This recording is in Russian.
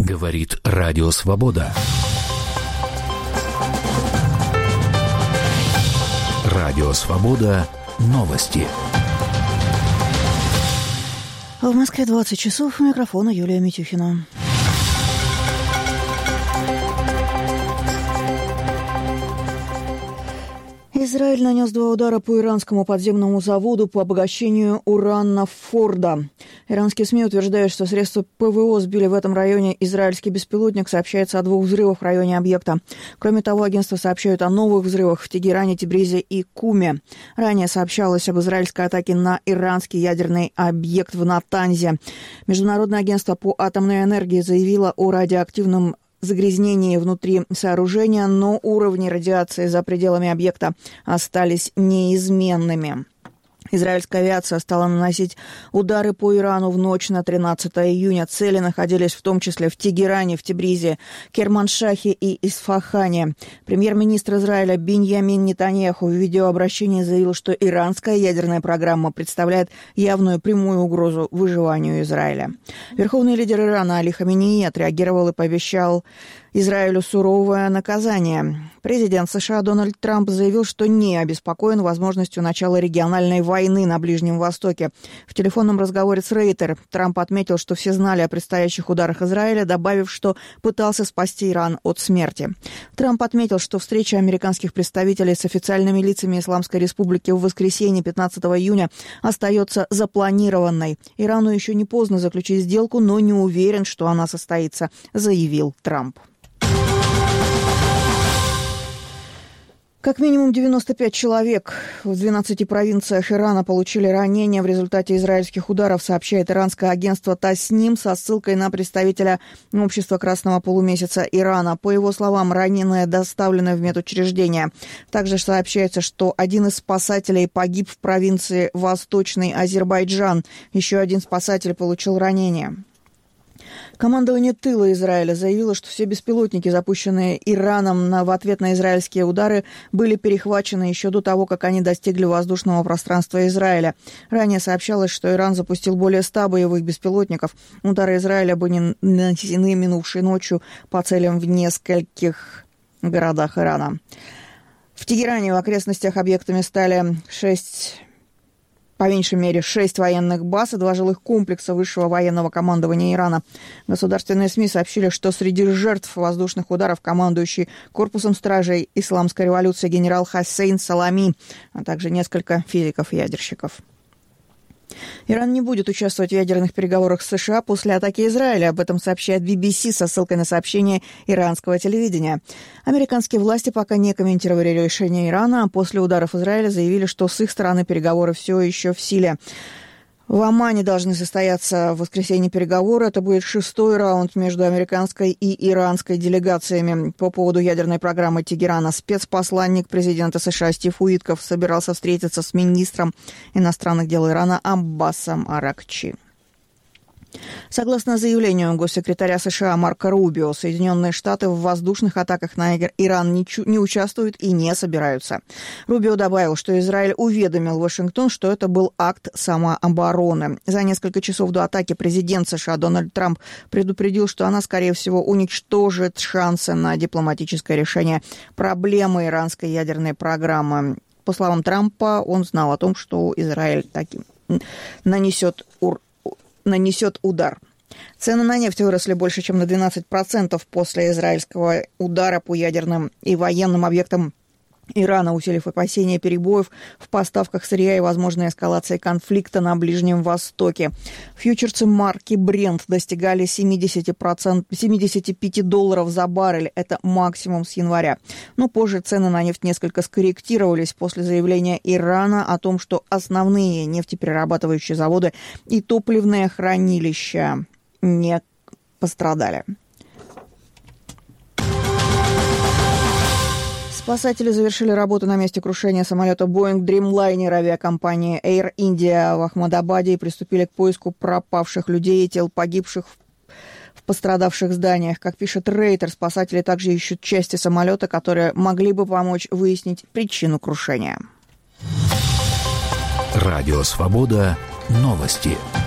Говорит Радио Свобода. Радио Свобода. Новости. В Москве 20 часов. У микрофона Юлия Митюхина. Израиль нанес 2 удара по иранскому подземному заводу по обогащению урана Фордо. Иранские СМИ утверждают, что средства ПВО сбили в этом районе израильский беспилотник. Сообщается о 2 взрывах в районе объекта. Кроме того, агентства сообщают о новых взрывах в Тегеране, Тебризе и Куме. Ранее сообщалось об израильской атаке на иранский ядерный объект в Натанзе. Международное агентство по атомной энергии заявило о радиоактивном загрязнении внутри сооружения, но уровни радиации за пределами объекта остались неизменными. Израильская авиация стала наносить удары по Ирану в ночь на 13 июня. Цели находились в том числе в Тегеране, в Тебризе, Керманшахе и Исфахане. Премьер-министр Израиля Биньямин Нетаньяху в видеообращении заявил, что иранская ядерная программа представляет явную прямую угрозу выживанию Израиля. Верховный лидер Ирана Али Хаминеи отреагировал и пообещал Израилю суровое наказание. Президент США Дональд Трамп заявил, что не обеспокоен возможностью начала региональной войны на Ближнем Востоке. В телефонном разговоре с Рейтер Трамп отметил, что все знали о предстоящих ударах Израиля, добавив, что пытался спасти Иран от смерти. Трамп отметил, что встреча американских представителей с официальными лицами Исламской Республики в воскресенье 15 июня остается запланированной. Ирану еще не поздно заключить сделку, но не уверен, что она состоится, заявил Трамп. Как минимум 95 человек в 12 провинциях Ирана получили ранения в результате израильских ударов, сообщает иранское агентство Тасним со ссылкой на представителя Общества Красного Полумесяца Ирана. По его словам, раненые доставлены в медучреждение. Также сообщается, что один из спасателей погиб в провинции Восточный Азербайджан. Еще один спасатель получил ранение. Командование тыла Израиля заявило, что все беспилотники, запущенные Ираном в ответ на израильские удары, были перехвачены еще до того, как они достигли воздушного пространства Израиля. Ранее сообщалось, что Иран запустил более 100 боевых беспилотников. Удары Израиля были нанесены минувшей ночью по целям в нескольких городах Ирана. В Тегеране в окрестностях объектами стали по меньшей мере 6 военных баз и 2 жилых комплекса высшего военного командования Ирана. Государственные СМИ сообщили, что среди жертв воздушных ударов командующий корпусом стражей исламской революции генерал Хасейн Салами, а также несколько физиков-ядерщиков. Иран не будет участвовать в ядерных переговорах с США после атаки Израиля. Об этом сообщает BBC со ссылкой на сообщение иранского телевидения. Американские власти пока не комментировали решение Ирана, а после ударов Израиля заявили, что с их стороны переговоры все еще в силе. В Омане должны состояться в воскресенье переговоры. Это будет 6-й раунд между американской и иранской делегациями по поводу ядерной программы Тегерана. Спецпосланник президента США Стив Уитков собирался встретиться с министром иностранных дел Ирана Аббасом Аракчи. Согласно заявлению госсекретаря США Марко Рубио, Соединенные Штаты в воздушных атаках на Иран не участвуют и не собираются. Рубио добавил, что Израиль уведомил Вашингтон, что это был акт самообороны. За несколько часов до атаки президент США Дональд Трамп предупредил, что она, скорее всего, уничтожит шансы на дипломатическое решение проблемы иранской ядерной программы. По словам Трампа, он знал о том, что Израиль таки нанесет удар. Цены на нефть выросли больше, чем на 12% после израильского удара по ядерным и военным объектам Ирана, усилив опасения перебоев в поставках сырья и возможной эскалации конфликта на Ближнем Востоке. Фьючерсы марки Brent достигали $75 за баррель. Это максимум с января. Но позже цены на нефть несколько скорректировались после заявления Ирана о том, что основные нефтеперерабатывающие заводы и топливные хранилища не пострадали. Спасатели завершили работу на месте крушения самолета Boeing Dreamliner авиакомпании Air India в Ахмадабаде и приступили к поиску пропавших людей и тел погибших в пострадавших зданиях. Как пишет Рейтер, спасатели также ищут части самолета, которые могли бы помочь выяснить причину крушения. Радио Свобода. Новости.